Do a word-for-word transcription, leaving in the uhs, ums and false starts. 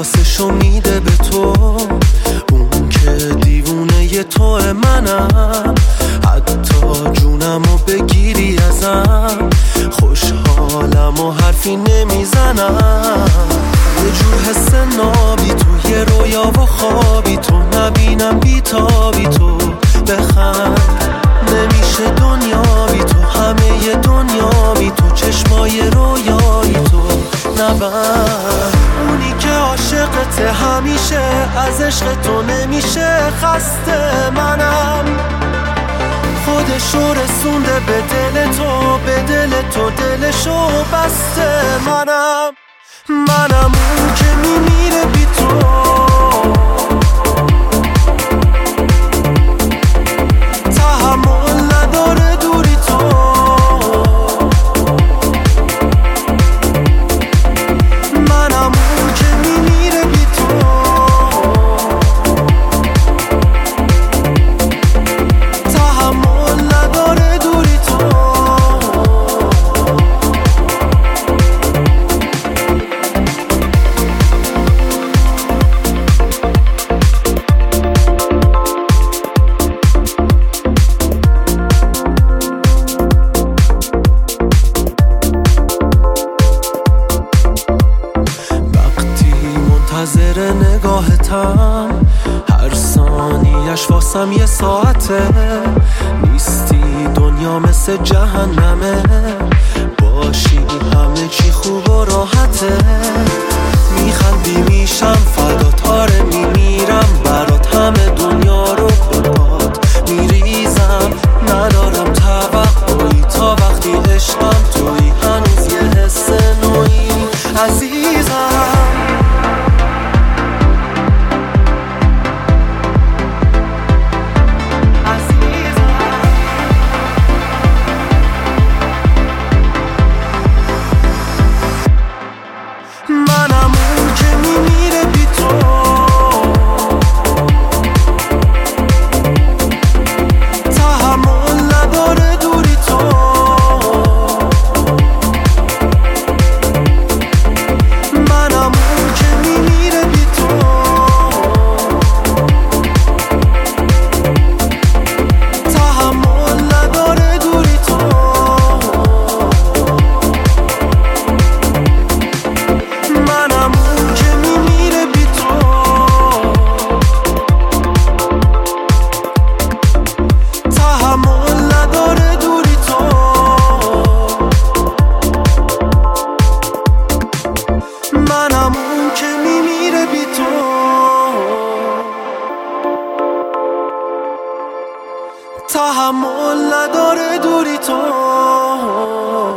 دستشو میده به تو، اون که دیوونه ی توه منم، حتی جونمو بگیری ازم خوشحالم و حرفی نمیزنم. یه جور حس نابی تو، یه رویا و خوابی تو، نبینم بیتابی تو، بخند نمیشه دنیا بی تو، همه ی دنیا بی تو، چشمای رویایی تو نبند. اونی که عاشقته همیشه، از عشق تو نمیشه خسته، منم خودشو رسونده به دل تو، به دل تو دلشو بسته، منم منم اون که میمیره بی تو. تحمل نداره دوری تو، منم اون که میمیره بی تو. تحمل نداره دوری تو. منتظر نگاهتم، هر ثانیش واسم یه ساعته، نیستی دنیا مثل جهنمه، باشی همه چی خوب و راحته. میخندی میشم فدات، آره میمیرم برات، همه دنیا رو به پات میریزم، ندارم توقعی تا وقتی عشقم توی، هنوز یه حس نوعی عزیزم. منم اون که میمیره بی تو. تحمل نداره دوری تو. منم اون که میمیره بی تو. تحمل نداره دوری تو. منم اون که میمیره بی تو. تحمل نداره دوری تو. منم اون که میمیره بی تو. تحمل نداره دوری تو.